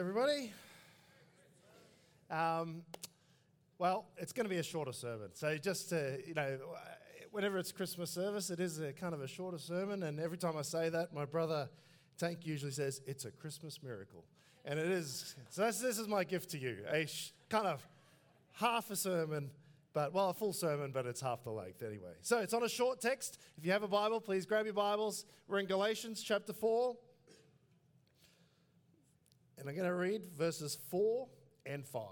Everybody? Well, it's going to be a shorter sermon. So just, whenever it's Christmas service, it is a kind of a shorter sermon. And every time I say that, my brother Tank usually says, it's a Christmas miracle. And it is. So this is my gift to you. Kind of half a sermon, a full sermon, but it's half the length anyway. So it's on a short text. If you have a Bible, please grab your Bibles. We're in Galatians chapter 4. And I'm going to read verses 4 and 5.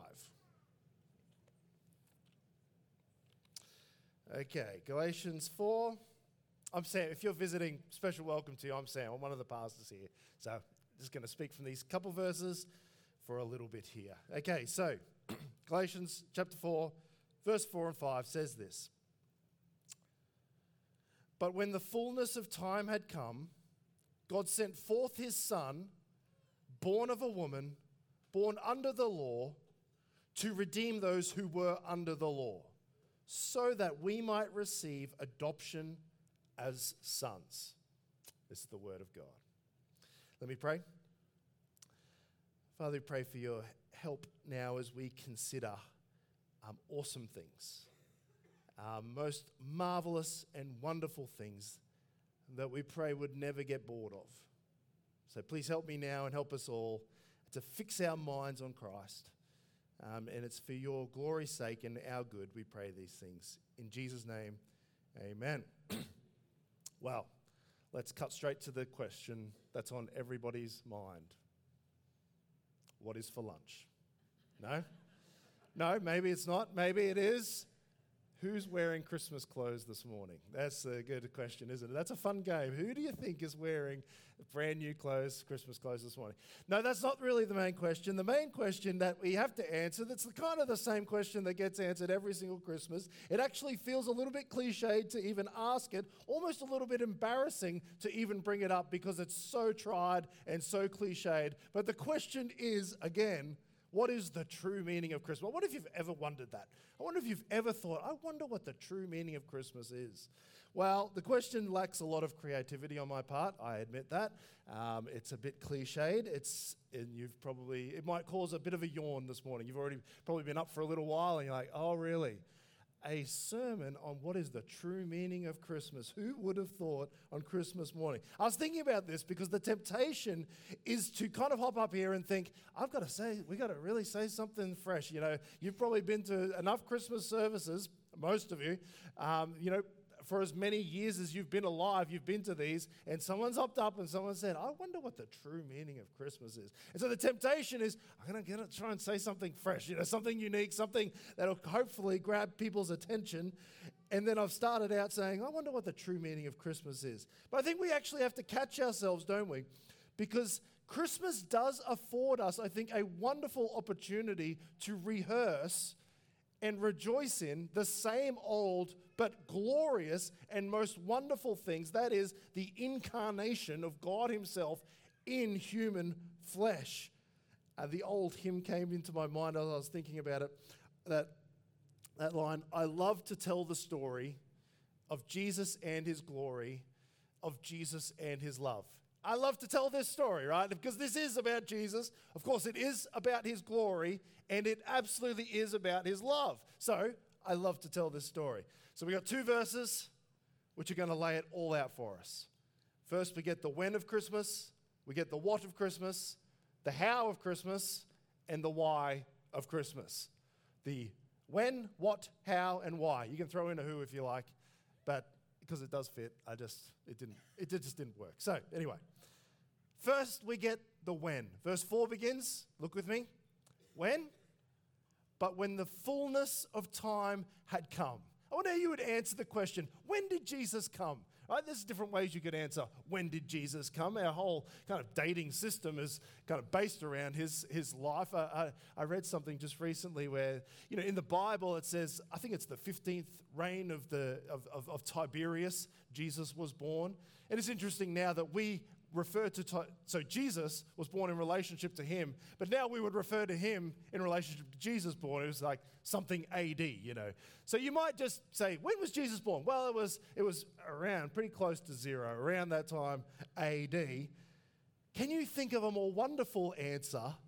Okay, Galatians 4. I'm Sam. If you're visiting, special welcome to you. I'm Sam. I'm one of the pastors here. So I'm just going to speak from these couple verses for a little bit here. Okay, so Galatians chapter 4, verse 4 and 5 says this. But when the fullness of time had come, God sent forth his Son, born of a woman, born under the law, to redeem those who were under the law, so that we might receive adoption as sons. This is the word of God. Let me pray. Father, we pray for your help now as we consider awesome things, most marvelous and wonderful things that we pray would never get bored of. So please help me now and help us all to fix our minds on Christ. And it's for your glory's sake and our good we pray these things. In Jesus' name, amen. Well, let's cut straight to the question that's on everybody's mind. What is for lunch? No? No, maybe it's not. Maybe it is. Who's wearing Christmas clothes this morning? That's a good question, isn't it? That's a fun game. Who do you think is wearing brand new clothes, Christmas clothes this morning? No, that's not really the main question. The main question that we have to answer, that's kind of the same question that gets answered every single Christmas. It actually feels a little bit cliched to even ask it, almost a little bit embarrassing to even bring it up because it's so tried and so cliched. But the question is, again, what is the true meaning of Christmas? I wonder if you've ever wondered that. I wonder if you've ever thought, I wonder what the true meaning of Christmas is. Well, the question lacks a lot of creativity on my part. I admit that. It's a bit cliched. It might cause a bit of a yawn this morning. You've already probably been up for a little while and you're like, oh, really? A sermon on what is the true meaning of Christmas. Who would have thought on Christmas morning? I was thinking about this because the temptation is to kind of hop up here and think, we got to really say something fresh. You've probably been to enough Christmas services, most of you, for as many years as you've been alive, you've been to these, and someone's hopped up and someone said, I wonder what the true meaning of Christmas is. And so the temptation is, I'm going to try and say something fresh, something unique, something that'll hopefully grab people's attention. And then I've started out saying, I wonder what the true meaning of Christmas is. But I think we actually have to catch ourselves, don't we? Because Christmas does afford us, I think, a wonderful opportunity to rehearse and rejoice in the same old but glorious and most wonderful things. That is the incarnation of God himself in human flesh. The old hymn came into my mind as I was thinking about it. That line, I love to tell the story of Jesus and his glory, of Jesus and his love. I love to tell this story, right? Because this is about Jesus. Of course, it is about his glory, and it absolutely is about his love. So I love to tell this story. So we got two verses which are going to lay it all out for us. First, we get the when of Christmas, we get the what of Christmas, the how of Christmas, and the why of Christmas. The when, what, how, and why. You can throw in a who if you like, but because it does fit, it just didn't work. So anyway, first we get the when. Verse 4 begins, look with me. When? But when the fullness of time had come. I wonder how you would answer the question, when did Jesus come? Right? There's different ways you could answer, when did Jesus come? Our whole kind of dating system is kind of based around his life. I read something just recently where, in the Bible it says, I think it's the 15th reign of Tiberius, Jesus was born. And it's interesting now that we refer to, so Jesus was born in relationship to him, but now we would refer to him in relationship to Jesus born. It was like something AD, So you might just say, when was Jesus born? Well, it was around, pretty close to zero, around that time AD. Can you think of a more wonderful answer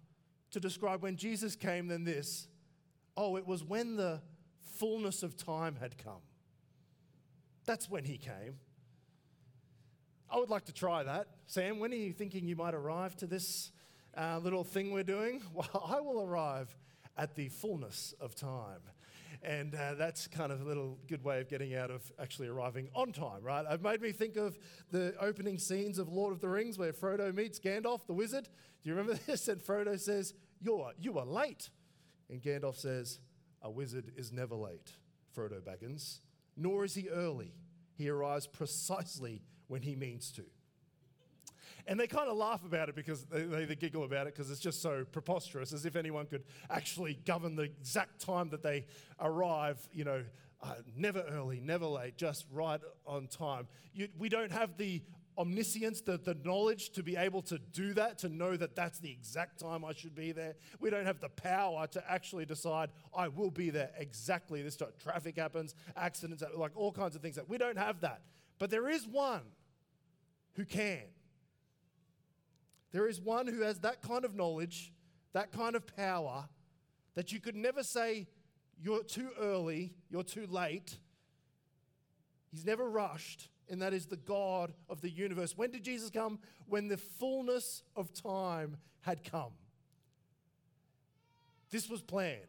to describe when Jesus came than this. Oh, it was when the fullness of time had come. That's when he came. I would like to try that. Sam, when are you thinking you might arrive to this little thing we're doing? Well, I will arrive at the fullness of time. And that's kind of a little good way of getting out of actually arriving on time, right? It made me think of the opening scenes of Lord of the Rings where Frodo meets Gandalf, the wizard. Do you remember this? And Frodo says, you are late. And Gandalf says, a wizard is never late, Frodo Baggins, nor is he early. He arrives precisely when he means to. And they kind of laugh about it because they giggle about it because it's just so preposterous, as if anyone could actually govern the exact time that they arrive, never early, never late, just right on time. We don't have the omniscience, the knowledge to be able to do that, to know that that's the exact time I should be there. We don't have the power to actually decide I will be there exactly this time. Traffic happens, accidents, like all kinds of things. We don't have that. But there is one who can. There is one who has that kind of knowledge, that kind of power, that you could never say, you're too early, you're too late. He's never rushed, and that is the God of the universe. When did Jesus come? When the fullness of time had come. This was planned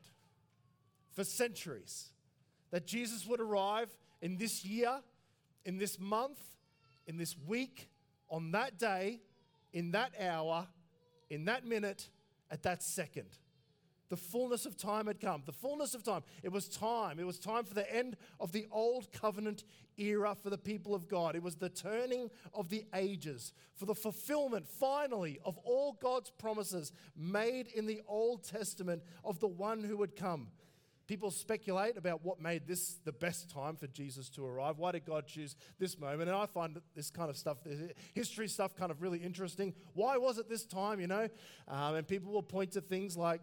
for centuries, that Jesus would arrive in this year, in this month, in this week, on that day, in that hour, in that minute, at that second. The fullness of time had come. The fullness of time. It was time. It was time for the end of the old covenant era for the people of God. It was the turning of the ages, for the fulfillment, finally, of all God's promises made in the Old Testament of the one who would come. People speculate about what made this the best time for Jesus to arrive. Why did God choose this moment? And I find this kind of stuff, the history stuff, kind of really interesting. Why was it this time, And people will point to things like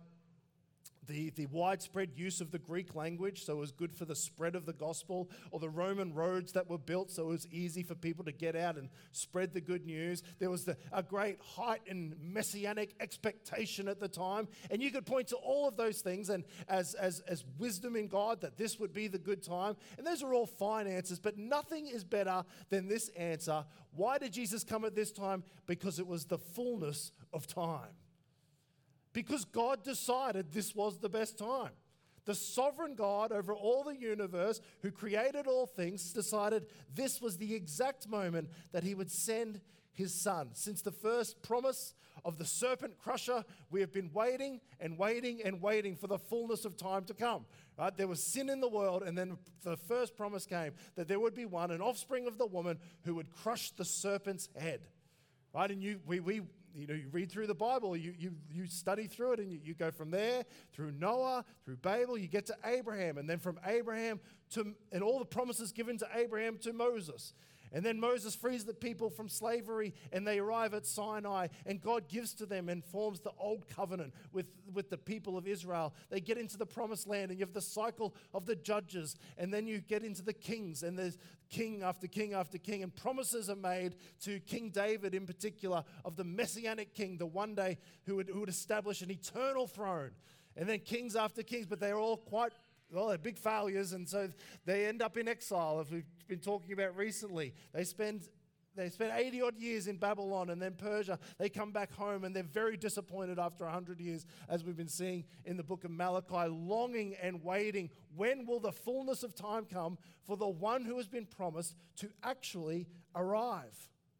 the widespread use of the Greek language, so it was good for the spread of the gospel, or the Roman roads that were built, so it was easy for people to get out and spread the good news. There was a great heightened messianic expectation at the time, and you could point to all of those things and as wisdom in God that this would be the good time, and those are all fine answers, but nothing is better than this answer. Why did Jesus come at this time? Because it was the fullness of time. Because God decided this was the best time. The sovereign God over all the universe, who created all things, decided this was the exact moment that he would send his son. Since the first promise of the serpent crusher, we have been waiting and waiting and waiting for the fullness of time to come. Right? There was sin in the world, and then the first promise came that there would be one, an offspring of the woman, who would crush the serpent's head. Right? And you read through the Bible, you study through it, and you go from there, through Noah, through Babel, you get to Abraham, and then from Abraham and all the promises given to Abraham to Moses. And then Moses frees the people from slavery, and they arrive at Sinai, and God gives to them and forms the old covenant with the people of Israel. They get into the promised land, and you have the cycle of the judges, and then you get into the kings, and there's king after king after king, and promises are made to King David in particular of the messianic king, the one day who would establish an eternal throne. And then kings after kings, but they're all they're big failures, and so they end up in exile, as we've been talking about recently. They spend 80-odd years in Babylon and then Persia. They come back home, and they're very disappointed after 100 years, as we've been seeing in the book of Malachi, longing and waiting. When will the fullness of time come for the one who has been promised to actually arrive?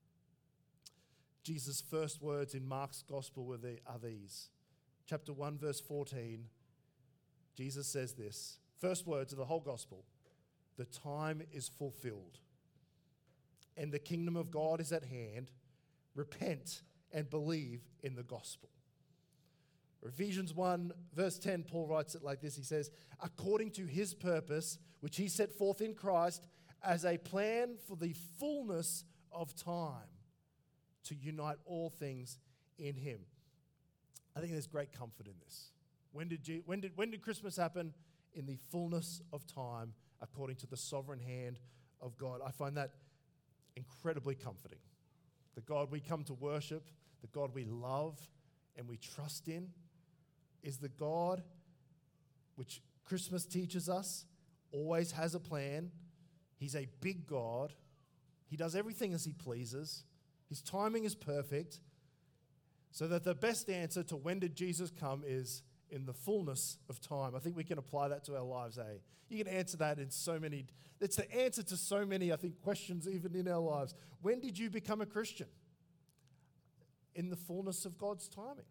Jesus' first words in Mark's gospel are these. Chapter 1, verse 14. Jesus says this, first words of the whole gospel: the time is fulfilled, and the kingdom of God is at hand. Repent and believe in the gospel. Ephesians 1, verse 10, Paul writes it like this. He says, according to his purpose, which he set forth in Christ as a plan for the fullness of time, to unite all things in him. I think there's great comfort in this. When did Christmas happen? In the fullness of time, according to the sovereign hand of God. I find that incredibly comforting. The God we come to worship, the God we love and we trust in, is the God which Christmas teaches us always has a plan. He's a big God. He does everything as he pleases. His timing is perfect. So that the best answer to when did Jesus come is in the fullness of time. I think we can apply that to our lives, eh? You can answer that in so many, it's the answer to so many, I think, questions even in our lives. When did you become a Christian? In the fullness of God's timing.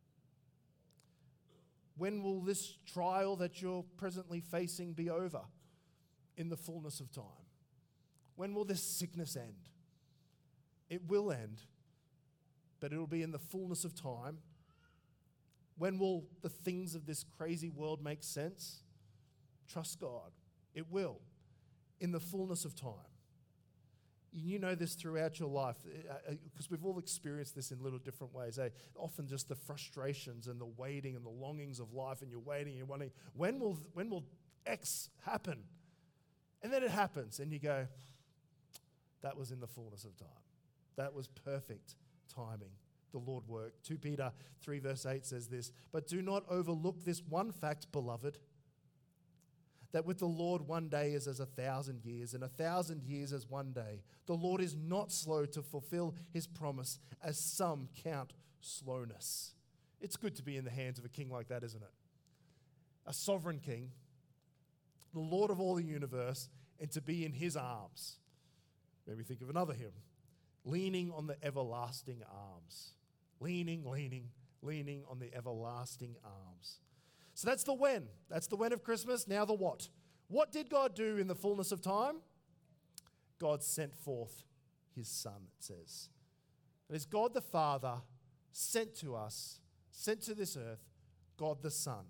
When will this trial that you're presently facing be over? In the fullness of time. When will this sickness end? It will end, but it'll be in the fullness of time. When will the things of this crazy world make sense? Trust God. It will, in the fullness of time. You know this throughout your life, because we've all experienced this in little different ways. Often just the frustrations and the waiting and the longings of life, and you're waiting and you're wondering, when will X happen? And then it happens, and you go, that was in the fullness of time. That was perfect timing. The Lord worked. 2 Peter 3 verse 8 says this, but do not overlook this one fact, beloved, that with the Lord 1 day is as 1,000 years, and 1,000 years as 1 day. The Lord is not slow to fulfill his promise, as some count slowness. It's good to be in the hands of a king like that, isn't it? A sovereign king, the Lord of all the universe, and to be in his arms. Made me think of another hymn. Leaning on the everlasting arms. Leaning on the everlasting arms. So that's the when. That's the when of Christmas. Now the what. What did God do in the fullness of time? God sent forth his Son, it says. It is God the Father sent to us, sent to this earth, God the Son.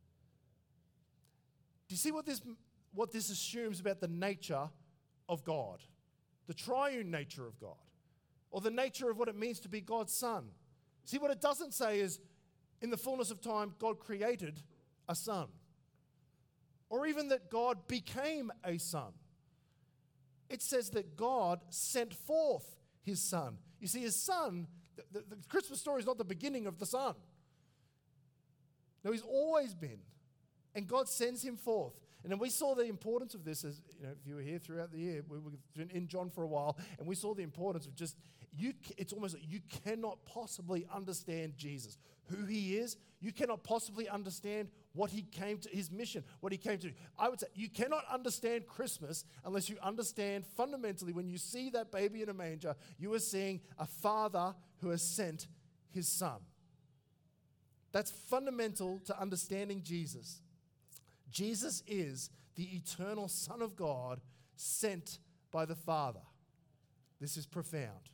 Do you see what this assumes about the nature of God? The triune nature of God. Or the nature of what it means to be God's Son. See, what it doesn't say is, in the fullness of time, God created a son. Or even that God became a son. It says that God sent forth his Son. You see, his Son, the Christmas story is not the beginning of the Son. No, he's always been. And God sends him forth. And then we saw the importance of this, as you know, if you were here throughout the year, we were in John for a while, and we saw the importance of just, it's almost like you cannot possibly understand Jesus, who he is. You cannot possibly understand what he came to, his mission, what he came to do. I would say you cannot understand Christmas unless you understand fundamentally, when you see that baby in a manger, you are seeing a father who has sent his Son. That's fundamental to understanding Jesus. Jesus is the eternal Son of God sent by the Father. This is profound.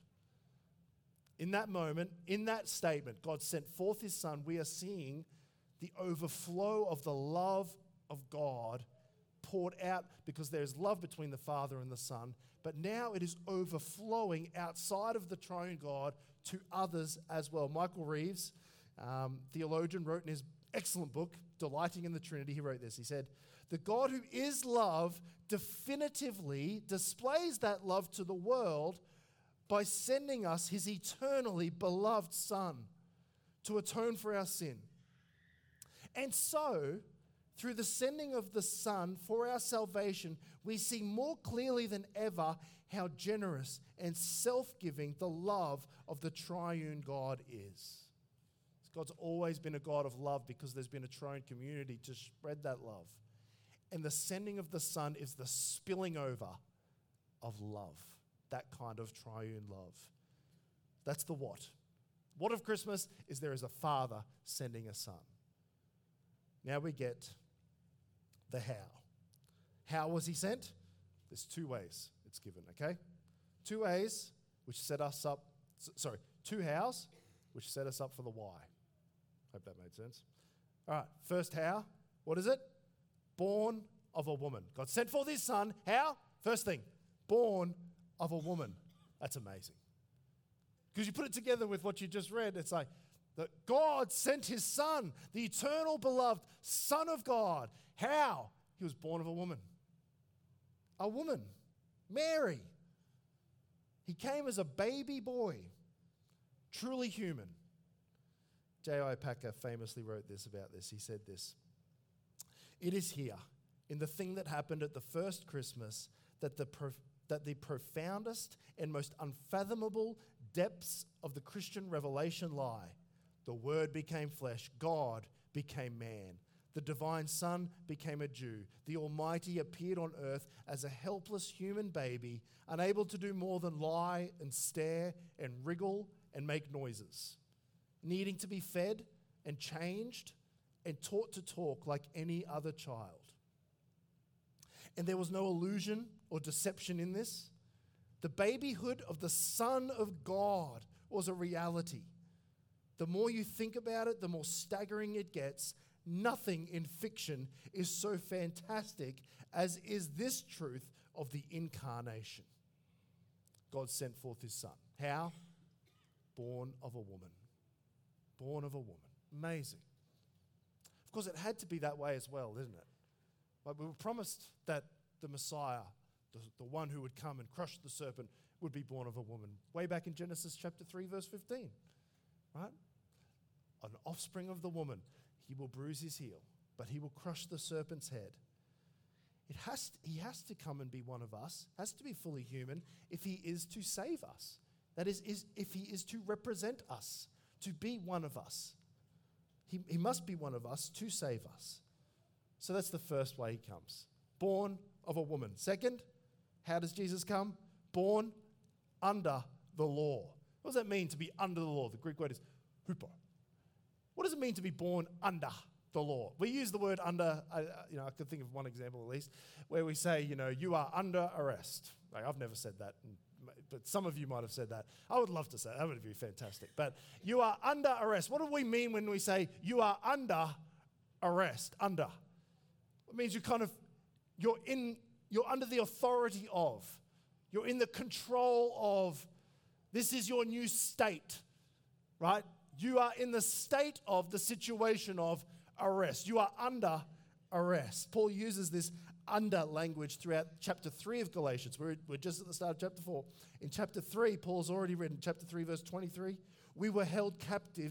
In that moment, in that statement, God sent forth his Son, we are seeing the overflow of the love of God poured out, because there is love between the Father and the Son, but now it is overflowing outside of the triune God to others as well. Michael Reeves, theologian, wrote in his excellent book, Delighting in the Trinity, he wrote this. He said, the God who is love definitively displays that love to the world by sending us his eternally beloved Son to atone for our sin. And so, through the sending of the Son for our salvation, we see more clearly than ever how generous and self-giving the love of the triune God is. God's always been a God of love because there's been a triune community to spread that love. And the sending of the Son is the spilling over of love, that kind of triune love. That's the what. What of Christmas is there is a Father sending a Son. Now we get the how. How was he sent? There's 2 ways it's given, okay? 2 ways which set us up, 2 hows which set us up for the why. Hope that made sense. All right, first how. What is it? Born of a woman. God sent forth his Son. How? First thing, born of a woman. That's amazing. Because you put it together with what you just read, it's like that God sent his Son, the eternal beloved Son of God. How? He was born of a woman. A woman. Mary. He came as a baby boy, truly human. J.I. Packer famously wrote this about this. He said this: "It is here, in the thing that happened at the first Christmas, that the profoundest and most unfathomable depths of the Christian revelation lie. The Word became flesh. God became man. The divine Son became a Jew. The Almighty appeared on earth as a helpless human baby, unable to do more than lie and stare and wriggle and make noises, needing to be fed and changed and taught to talk like any other child. And there was no illusion or deception in this. The babyhood of the Son of God was a reality. The more you think about it, the more staggering it gets. Nothing in fiction is so fantastic as is this truth of the incarnation. God sent forth his Son. How? Born of a woman. Born of a woman. Amazing. Of course, it had to be that way as well, didn't it? Like, we were promised that the Messiah, the one who would come and crush the serpent, would be born of a woman. Way back in Genesis chapter 3, verse 15. Right? An offspring of the woman. He will bruise his heel, but he will crush the serpent's head. He has to come and be one of us, has to be fully human if he is to save us. That is if he is to represent us, to be one of us. He must be one of us to save us. So that's the first way he comes. Born of a woman. Second, how does Jesus come? Born under the law. What does that mean to be under the law? The Greek word is hupo. What does it mean to be born under the law? We use the word under, I could think of one example at least, where we say, you are under arrest. Like, I've never said that, but some of you might have said that. I would love to say that. That would be fantastic. But you are under arrest. What do we mean when we say you are under arrest? Under. It means you're under the authority of. You're in the control of. This is your new state, right? You are in the state of the situation of arrest. You are under arrest. Paul uses this under language throughout chapter 3 of Galatians. We're just at the start of chapter 4. In chapter 3, Paul's already written, chapter 3, verse 23, we were held captive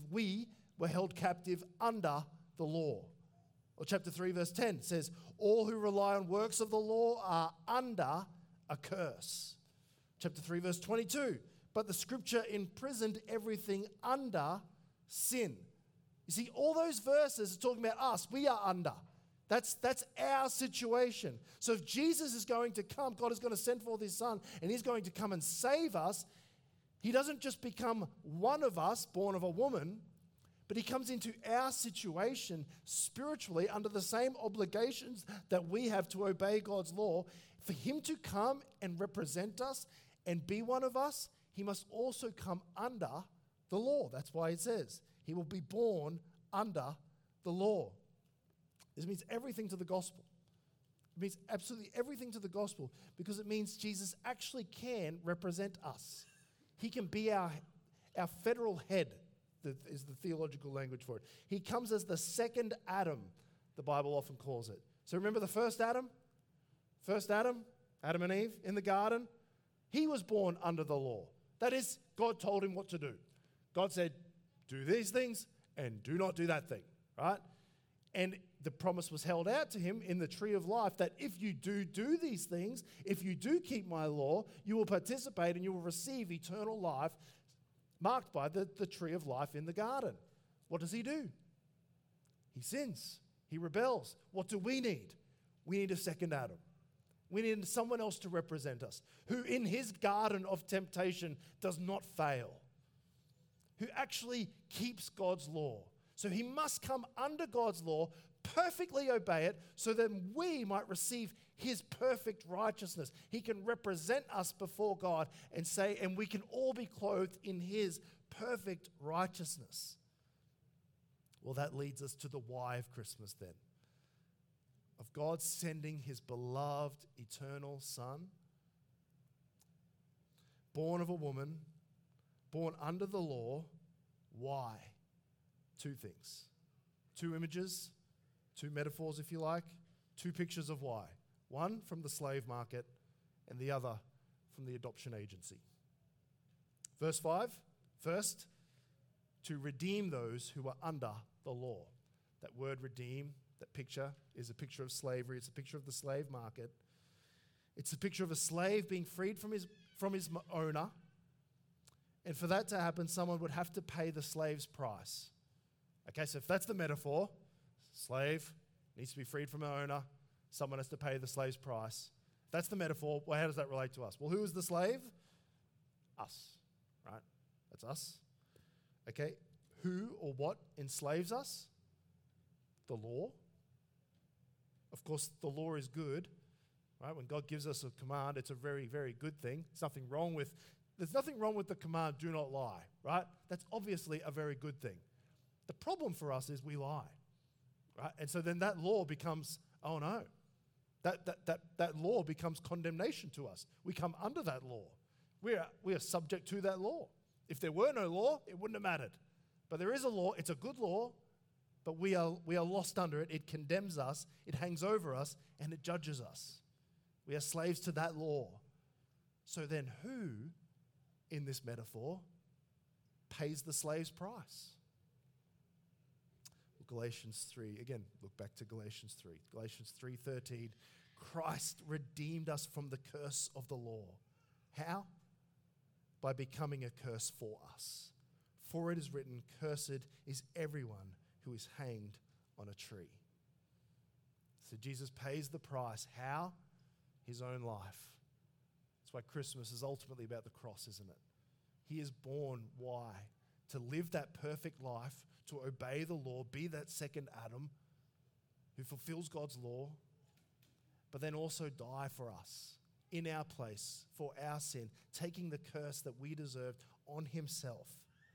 under the law. Or chapter 3, verse 10 says, all who rely on works of the law are under a curse. Chapter 3, verse 22, but the scripture imprisoned everything under sin. You see, all those verses are talking about us. We are under. That's our situation. So if Jesus is going to come, God is going to send forth his Son, and he's going to come and save us, he doesn't just become one of us, born of a woman, but he comes into our situation spiritually under the same obligations that we have to obey God's law. For him to come and represent us and be one of us, he must also come under the law. That's why it says he will be born under the law. This means everything to the gospel. It means absolutely everything to the gospel because it means Jesus actually can represent us. He can be our federal head, that is the theological language for it. He comes as the second Adam, the Bible often calls it. So remember the first Adam? First Adam, Adam and Eve in the garden? He was born under the law. That is, God told him what to do. God said, do these things and do not do that thing, right? And the promise was held out to him in the tree of life that if you do these things, if you do keep my law, you will participate and you will receive eternal life marked by the tree of life in the garden. What does he do? He sins. He rebels. What do we need? We need a second Adam. We need someone else to represent us, who in his garden of temptation does not fail, who actually keeps God's law. So he must come under God's law, perfectly obey it, so that we might receive his perfect righteousness. He can represent us before God and we can all be clothed in his perfect righteousness. Well, that leads us to the why of Christmas then. Of God sending his beloved eternal Son, born of a woman, born under the law. Why? Two things. Two images, two metaphors, if you like, two pictures of why. One from the slave market and the other from the adoption agency. Verse 5, first, to redeem those who were under the law. That word redeem, that picture, is a picture of slavery. It's a picture of the slave market. It's a picture of a slave being freed from his owner. And for that to happen, someone would have to pay the slave's price. Okay, so if that's the metaphor, slave needs to be freed from our owner, someone has to pay the slave's price. If that's the metaphor, well, how does that relate to us? Well, who is the slave? Us, right? That's us. Okay, who or what enslaves us? The law. Of course, the law is good, right? When God gives us a command, it's a very, very good thing. There's nothing wrong with the command, do not lie, right? That's obviously a very good thing. The problem for us is we lie, right? And so then that law becomes, oh no, that law becomes condemnation to us. We come under that law. We are subject to that law. If there were no law, it wouldn't have mattered. But there is a law, it's a good law, but we are lost under it. It condemns us, it hangs over us, and it judges us. We are slaves to that law. So then who, in this metaphor, pays the slave's price? Galatians 3, again, look back to Galatians 3. Galatians 3:13, Christ redeemed us from the curse of the law. How? By becoming a curse for us. For it is written, cursed is everyone who is hanged on a tree. So Jesus pays the price. How? His own life. That's why Christmas is ultimately about the cross, isn't it? He is born, why? To live that perfect life, to obey the law, be that second Adam who fulfills God's law, but then also die for us in our place for our sin, taking the curse that we deserved on himself.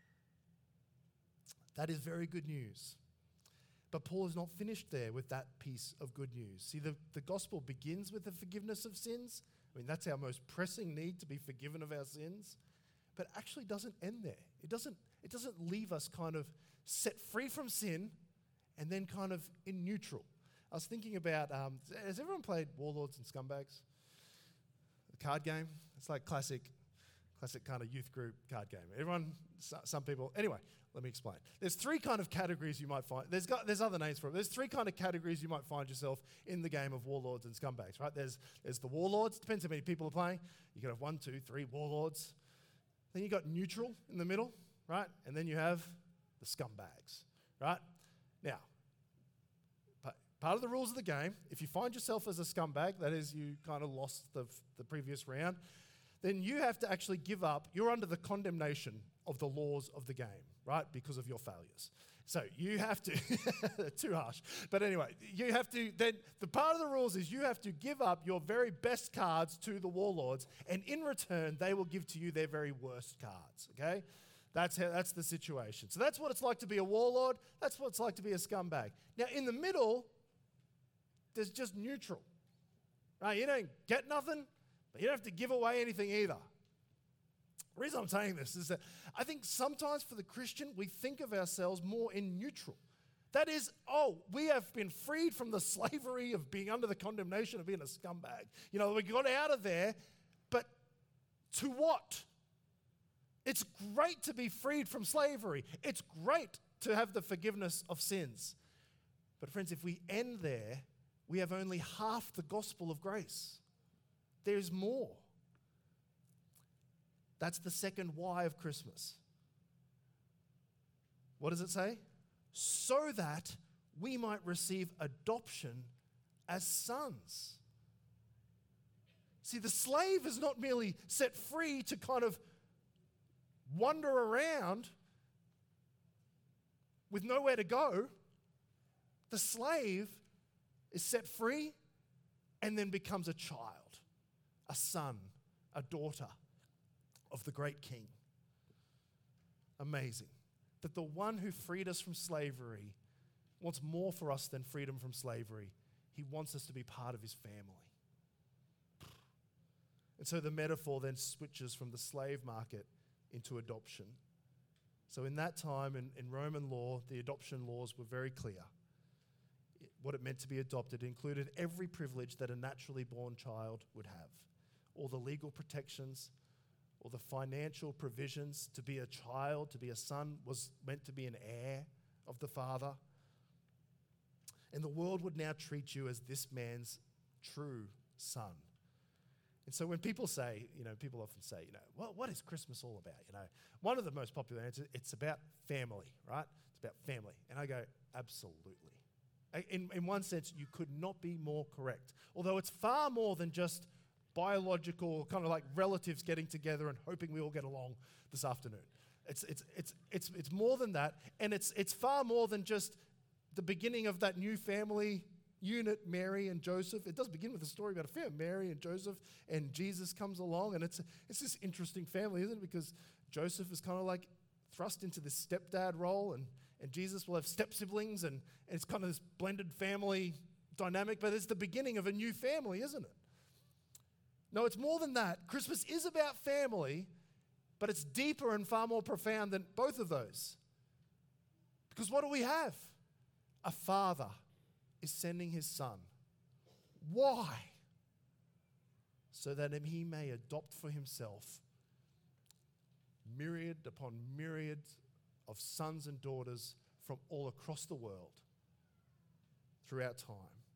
That is very good news. But Paul is not finished there with that piece of good news. See, the gospel begins with the forgiveness of sins. I mean, that's our most pressing need, to be forgiven of our sins. But it actually doesn't end there. It doesn't leave us kind of set free from sin and then kind of in neutral. I was thinking about, has everyone played Warlords and Scumbags? The card game? It's like classic kind of youth group card game. Everyone, some people, anyway, let me explain. There's three kind of categories you might find. There's other names for it. There's three kind of categories you might find yourself in the game of Warlords and Scumbags, right? There's the Warlords. Depends how many people are playing. You can have 1, 2, 3 Warlords. Then you got neutral in the middle, right? And then you have the Scumbags, right? Now, part of the rules of the game, if you find yourself as a scumbag, that is, you kind of lost the previous round, then you have to actually give up. You're under the condemnation of the laws of the game, right? Because of your failures. So you have to, too harsh. But anyway, you have to, then the part of the rules is you have to give up your very best cards to the Warlords, and in return, they will give to you their very worst cards, okay? That's the situation. So that's what it's like to be a warlord. That's what it's like to be a scumbag. Now, in the middle, there's just neutral, right? You don't get nothing, but you don't have to give away anything either. The reason I'm saying this is that I think sometimes for the Christian, we think of ourselves more in neutral. That is, we have been freed from the slavery of being under the condemnation of being a scumbag. You know, we got out of there, but to what? It's great to be freed from slavery. It's great to have the forgiveness of sins. But friends, if we end there, we have only half the gospel of grace. There's more. That's the second why of Christmas. What does it say? So that we might receive adoption as sons. See, the slave is not merely set free to kind of wander around with nowhere to go. The slave is set free and then becomes a child, a son, a daughter of the great King. Amazing. That the one who freed us from slavery wants more for us than freedom from slavery. He wants us to be part of his family. And so the metaphor then switches from the slave market into adoption. So in that time, in Roman law, the adoption laws were very clear. What it meant to be adopted included every privilege that a naturally born child would have. All the legal protections, or the financial provisions to be a child, to be a son, was meant to be an heir of the Father. And the world would now treat you as this man's true son. And so when people say, people often say, well, what is Christmas all about? One of the most popular answers, it's about family, right? It's about family. And I go, absolutely. In one sense, you could not be more correct. Although it's far more than just biological, kind of like relatives getting together and hoping we all get along this afternoon. It's more than that, and it's far more than just the beginning of that new family unit, Mary and Joseph. It does begin with a story about a family, Mary and Joseph, and Jesus comes along, and it's this interesting family, isn't it? Because Joseph is kind of like thrust into this stepdad role, and Jesus will have step-siblings, and it's kind of this blended family dynamic, but it's the beginning of a new family, isn't it? No, it's more than that. Christmas is about family, but it's deeper and far more profound than both of those. Because what do we have? A father is sending his son. Why? So that he may adopt for himself myriad upon myriad of sons and daughters from all across the world throughout time.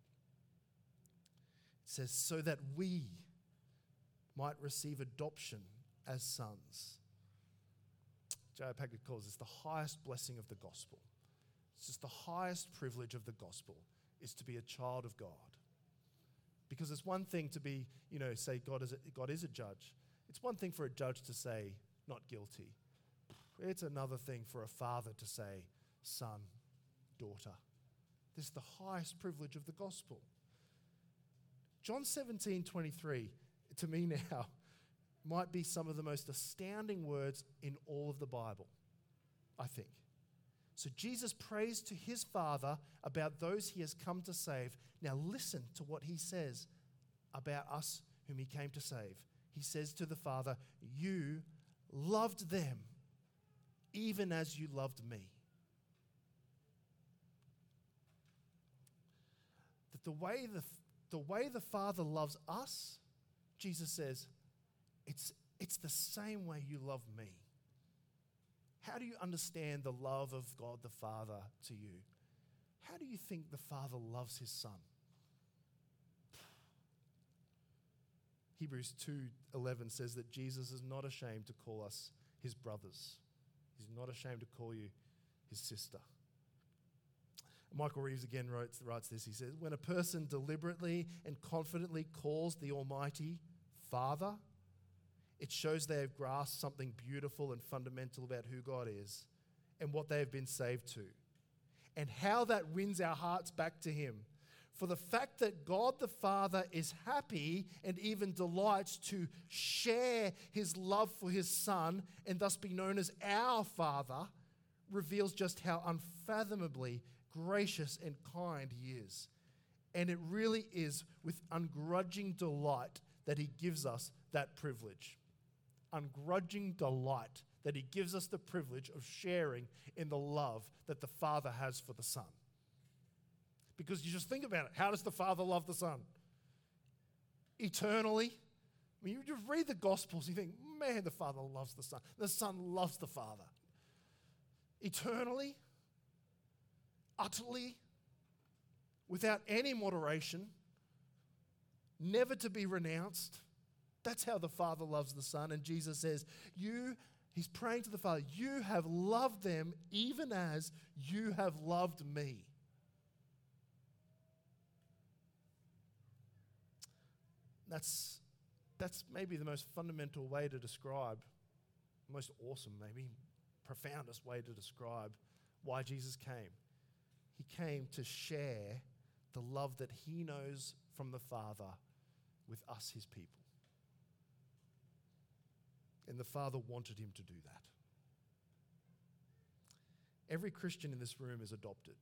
It says, so that we might receive adoption as sons. J.I. Packer calls this the highest blessing of the gospel. It's just the highest privilege of the gospel is to be a child of God. Because it's one thing to be, say God is a judge. It's one thing for a judge to say, not guilty. It's another thing for a father to say, son, daughter. This is the highest privilege of the gospel. John 17:23, to me now, might be some of the most astounding words in all of the Bible, I think. So Jesus prays to his Father about those he has come to save. Now listen to what he says about us whom he came to save. He says to the Father, you loved them even as you loved me. That the way the Father loves us, Jesus says, it's the same way you love me. How do you understand the love of God the Father to you? How do you think the Father loves his Son? Hebrews 2:11 says that Jesus is not ashamed to call us his brothers. He's not ashamed to call you his sister. Michael Reeves again writes this. He says, when a person deliberately and confidently calls the Almighty Father, it shows they have grasped something beautiful and fundamental about who God is and what they have been saved to, and how that wins our hearts back to him. For the fact that God the Father is happy and even delights to share his love for his Son and thus be known as our Father reveals just how unfathomably gracious and kind he is. And it really is with ungrudging delight that he gives us that privilege. Ungrudging delight that he gives us the privilege of sharing in the love that the Father has for the Son. Because you just think about it. How does the Father love the Son? Eternally. I mean, you just read the Gospels, you think, man, the Father loves the Son. The Son loves the Father. Eternally, utterly, without any moderation, never to be renounced. That's how the Father loves the Son. And Jesus says, he's praying to the Father, you have loved them even as you have loved me. That's maybe the most fundamental way to describe, most awesome, maybe profoundest way to describe why Jesus came. He came to share the love that he knows from the Father with us, his people. And the Father wanted him to do that. Every Christian in this room is adopted.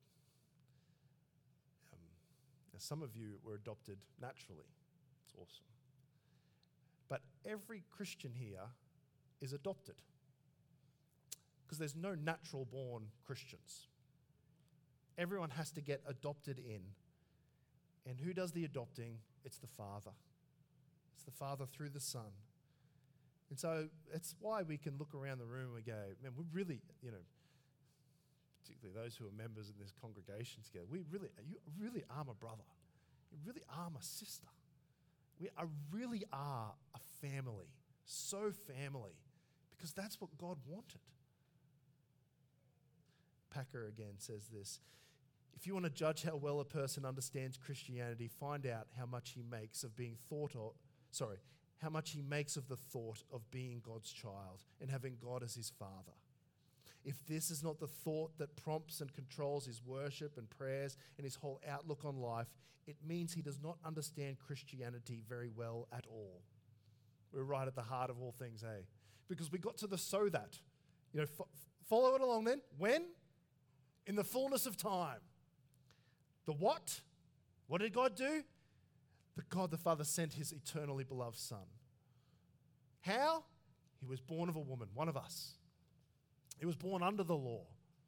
Now some of you were adopted naturally. It's awesome. But every Christian here is adopted. Because there's no natural born Christians. Everyone has to get adopted in. And who does the adopting? It's the Father. It's the Father through the Son. And so it's why we can look around the room and we go, man, we really, particularly those who are members in this congregation together, you really are my brother. You really are my sister. I really are a family, so family, because that's what God wanted. Packer again says this: if you want to judge how well a person understands Christianity, find out how much he makes of how much he makes of the thought of being God's child and having God as his father. If this is not the thought that prompts and controls his worship and prayers and his whole outlook on life, it means he does not understand Christianity very well at all. We're right at the heart of all things, eh? Because we got to the so that. Follow it along then. When? In the fullness of time. The what? What did God do? God the Father sent his eternally beloved Son. How? He was born of a woman, one of us. He was born under the law.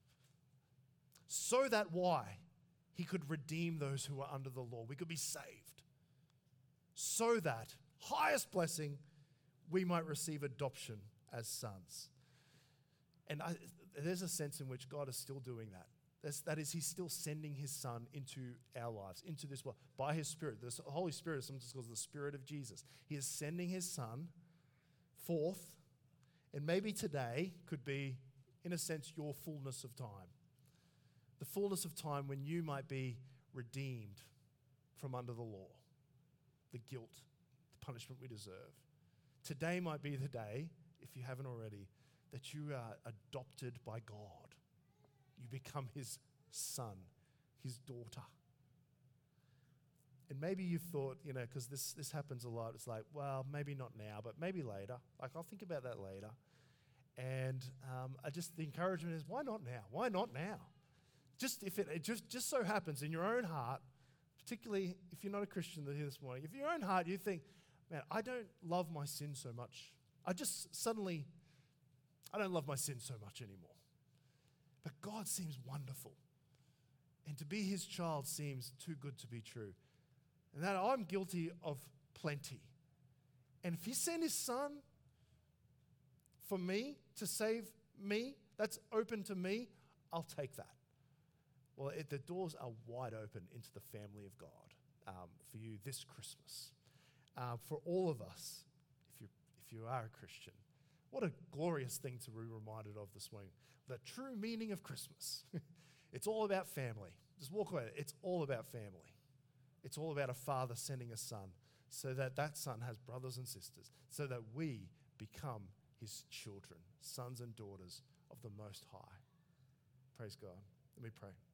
So that why? He could redeem those who were under the law. We could be saved. So that, highest blessing, we might receive adoption as sons. And there's a sense in which God is still doing that. That is, he's still sending his Son into our lives, into this world, by his Spirit. The Holy Spirit is sometimes called the Spirit of Jesus. He is sending his Son forth, and maybe today could be, in a sense, your fullness of time. The fullness of time when you might be redeemed from under the law, the guilt, the punishment we deserve. Today might be the day, if you haven't already, that you are adopted by God. You become his son, his daughter. And maybe you've thought, because this happens a lot, it's like, well, maybe not now, but maybe later. Like, I'll think about that later. And the encouragement is, why not now? Why not now? Just if it just so happens in your own heart, particularly if you're not a Christian here this morning, if in your own heart you think, man, I don't love my sin so much. I don't love my sin so much anymore. But God seems wonderful. And to be his child seems too good to be true. And that I'm guilty of plenty. And if he sent his Son for me to save me, that's open to me, I'll take that. Well, the doors are wide open into the family of God for you this Christmas. For all of us, if you are a Christian. What a glorious thing to be reminded of this morning. The true meaning of Christmas. It's all about family. Just walk away. It's all about family. It's all about a father sending a son so that that son has brothers and sisters, so that we become his children, sons and daughters of the Most High. Praise God. Let me pray.